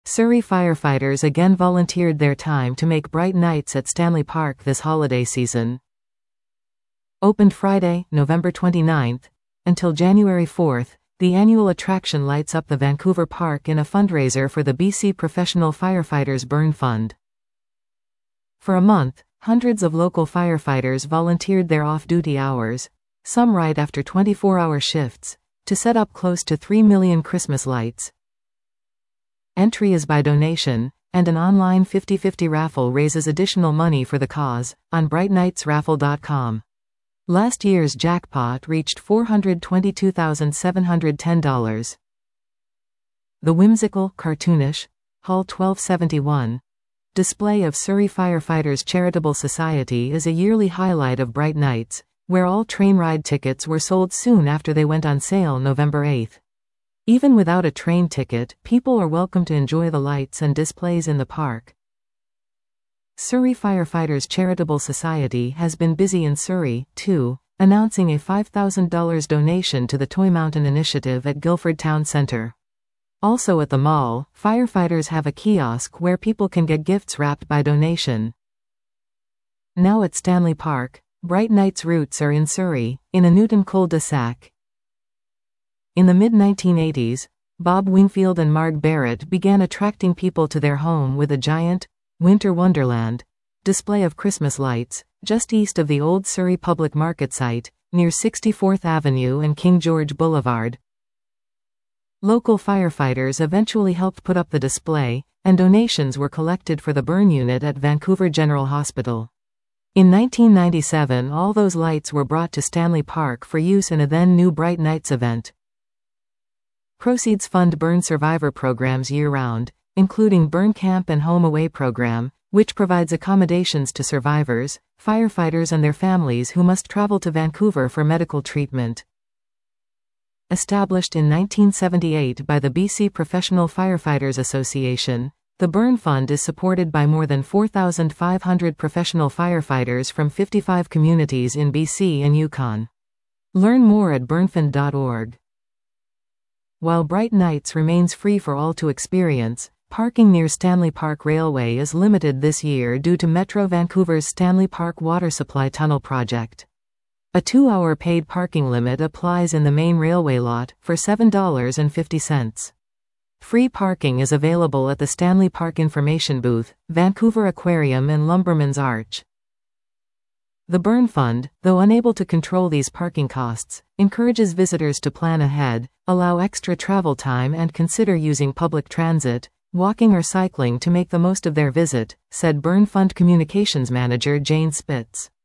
Surrey firefighters again volunteered their time to make bright nights at Stanley Park this holiday season. Opened Friday, November 29th, until January 4th, the annual attraction lights up the Vancouver Park in a fundraiser for the BC Professional Firefighters Burn Fund. For a month, hundreds of local firefighters volunteered their off-duty hours, some right after 24-hour shifts, to set up close to 3 million Christmas lights. Entry is by donation, and an online 50-50 raffle raises additional money for the cause, on brightnightsraffle.com. Last year's jackpot reached $422,710. The whimsical, cartoonish, Hall 1271 display of Surrey Firefighters Charitable Society is a yearly highlight of Bright Nights, where all train ride tickets were sold soon after they went on sale November 8. Even without a train ticket, people are welcome to enjoy the lights and displays in the park. Surrey Firefighters Charitable Society has been busy in Surrey, too, announcing a $5,000 donation to the Toy Mountain Initiative at Guildford Town Centre. Also at the mall, firefighters have a kiosk where people can get gifts wrapped by donation. Now at Stanley Park, Bright Nights' roots are in Surrey, in a Newton cul-de-sac. In the mid-1980s, Bob Wingfield and Marg Barrett began attracting people to their home with a giant, Winter Wonderland display of Christmas lights, just east of the old Surrey Public Market site, near 64th Avenue and King George Boulevard. Local firefighters eventually helped put up the display, and donations were collected for the burn unit at Vancouver General Hospital. In 1997, all those lights were brought to Stanley Park for use in a then-new Bright Nights event. Proceeds fund burn survivor programs year-round, including Burn Camp and Home Away program, which provides accommodations to survivors, firefighters and their families who must travel to Vancouver for medical treatment. Established in 1978 by the BC Professional Firefighters Association, the Burn Fund is supported by more than 4,500 professional firefighters from 55 communities in BC and Yukon. Learn more at burnfund.org. While Bright Nights remains free for all to experience, parking near Stanley Park Railway is limited this year due to Metro Vancouver's Stanley Park Water Supply Tunnel project. A 2-hour paid parking limit applies in the main railway lot, for $7.50. Free parking is available at the Stanley Park Information Booth, Vancouver Aquarium and Lumberman's Arch. The Burn Fund, though unable to control these parking costs, encourages visitors to plan ahead, allow extra travel time and consider using public transit, walking or cycling to make the most of their visit, said Burn Fund Communications Manager Jane Spitz.